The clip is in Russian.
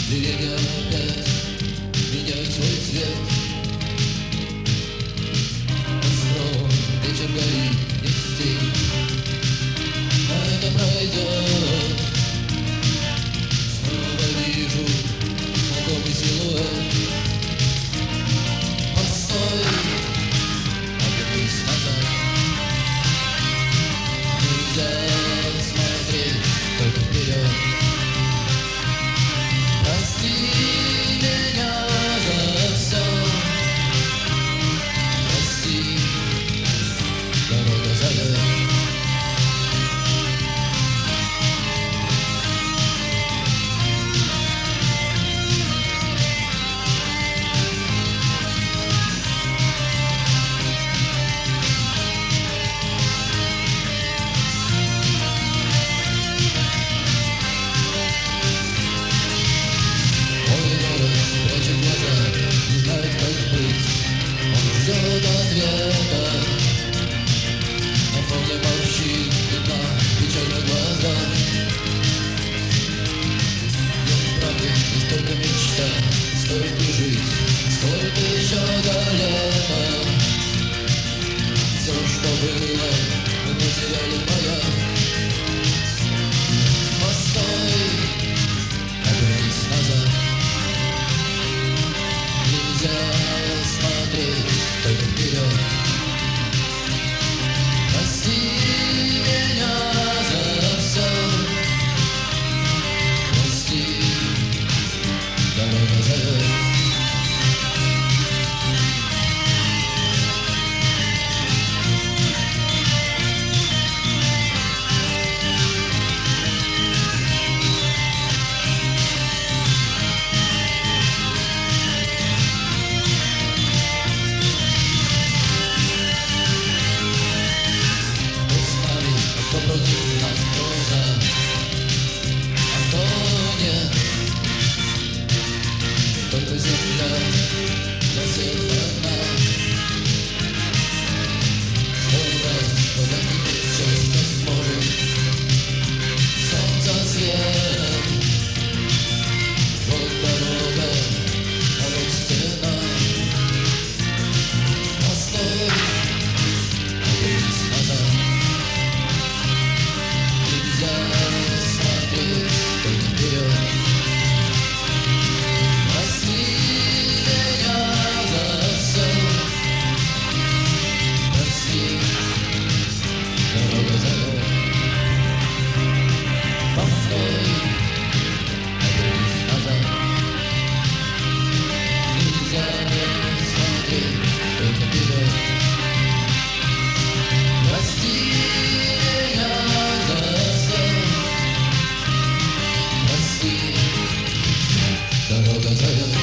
Деревья опять меняют свой цвет. Остров, вечер горит, нет стен. А это пройдет. Снова вижу знакомый силуэт. Постой, обернись назад. Нельзя смотреть только вперед. Прости меня за все. Прости, дорога зовет. Ждет ответа. На фоне морщин видна печальных глазах. Нет правды, есть только мечта. Стоит ли жить, сколько еще до лета? Все, что было, мы потеряли боя. Постой, обернись назад. Нельзя смотреть только вперед. Прости меня за все. Прости, дорога зовет. Кто против нас, кто за, а кто нет. Только земля для всех одна. Что возьмите все, что сможет. Солнце, свет, вот дорога, а вот стена. Постой, обернись назад. Нельзя смотреть только вперед. Прости меня за все. Прости, дорога зовет. Постой, обернись назад. Нельзя смотреть только вперед. Прости меня за все. Прости, дорога зовет.